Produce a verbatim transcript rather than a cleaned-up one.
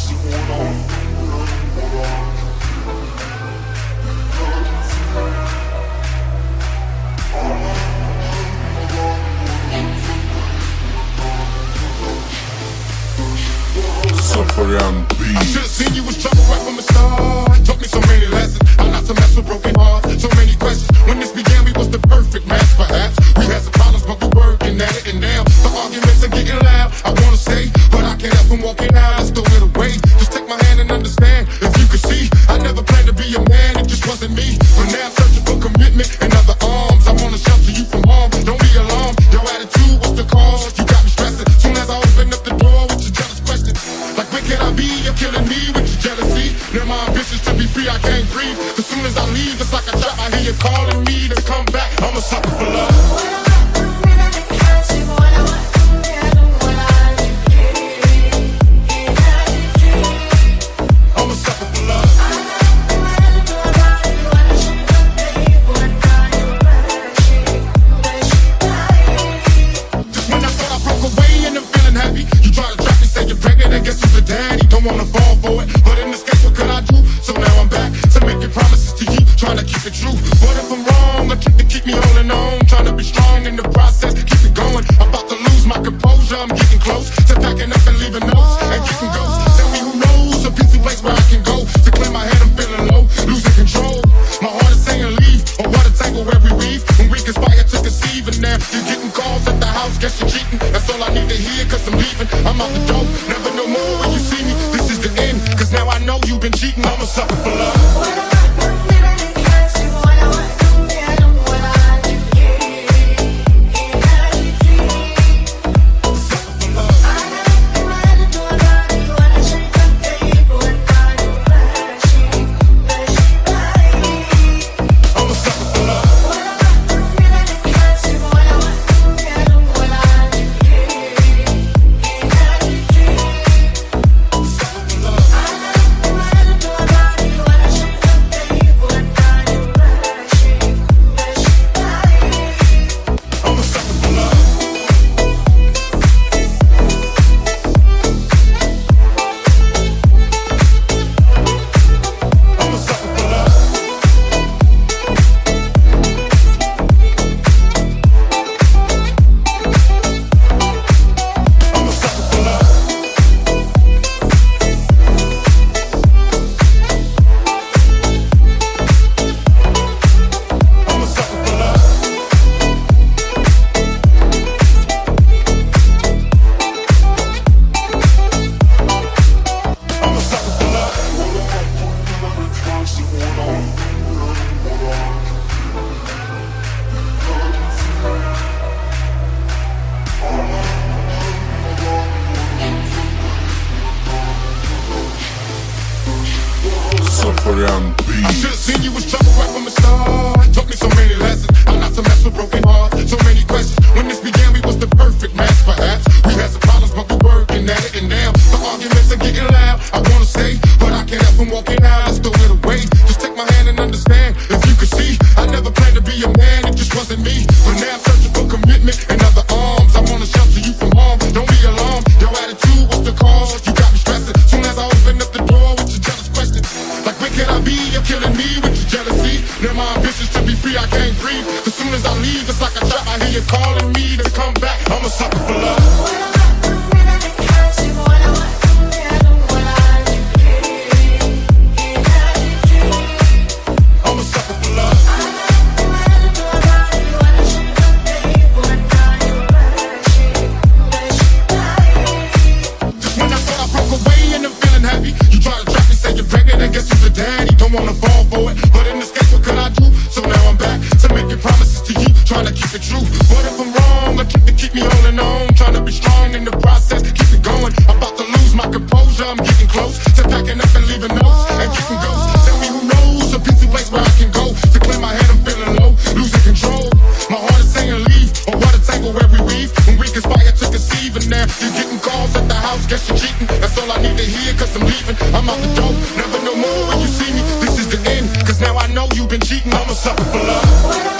Suffer beat. I should've seen you was trouble right from the start. Taught me so many lessons. How not to mess with broken hearts. So many questions. When this began, we was the perfect match, perhaps. We had some problems, but we working at it. And now the arguments are getting loud. I wanna stay, but I can't help from walking out. Let's throw it away. Just take my hand and understand. If you could see, I never planned to be a man. It just wasn't me. But now I'm searching for commitment and other arms. I wanna shelter you from harm. Don't be alarmed. Your attitude was the cause. You got me stressing. Soon as I open up the door with your jealous questions. Like, where can I be? You're killing me with your jealousy. Now my ambitions to be free, I can't breathe. As soon as I leave, it's like a trap. I hear you calling me to come back. I'm a sucker for love. Wanna fall for it, but in this case, what could I do? So now I'm back to making promises to you, trying to keep it true. What if I'm wrong? A trick to keep me holding on, trying to be strong in the process, keep it going. About to lose my composure, I'm getting close to packing up and leaving notes and getting ghosts. Tell me who knows a peaceful place where I can go to clear my head. I'm feeling low, losing control. My heart is saying leave, or what a tangle where we weave. When we conspire to conceive, and now you're getting calls at the house, guess you're cheating. That's all I need to hear, cause I'm leaving. I'm out the door, never no more when you see me. Cause now I know you've been cheating, I'm a sucker for love. I should've seen you was trouble right from the start. Taught me so many lessons. How not to mess with broken hearts. So many questions. When this began, we was the perfect match, perhaps. We had some problems, but we working at it. And now the arguments are getting loud. I wanna stay, but I can't help from walking out. Let's throw it away. Just take my hand and understand. If you could see, I never planned to be a man. It just wasn't me. But now I'm searching for commitment and other arms. I wanna shelter you from harm. Don't be alarmed. Your attitude was the cause. You got me stressing. Soon as I open up the door with your jealous questions. Like, where can I be? You're killing me with your jealousy. Now my ambitions to be free, I can't breathe. As soon as I leave, it's like a trap. I hear you calling me to come back. I'm a sucker for love. Don't wanna fall for it, but in this case, what could I do? So now I'm back to making promises to you, trying to keep it true. What if I'm wrong? A trick to keep me holding on, trying to be strong in the process, keep it going. About to lose my composure, I'm getting close to packing up and leaving notes and getting ghosts. Tell me who knows a peaceful place where I can go to clear my head. I'm feeling low, losing control. My heart is saying leave, or what a tangle where we weave. When we conspire to conceive, and now you're getting calls at the house, guess you're cheating. That's all I need to hear, cause I'm leaving. I'm out the door, never no more when you see me. This is the end, cause now I know you've been cheating. I'm a sucker for love.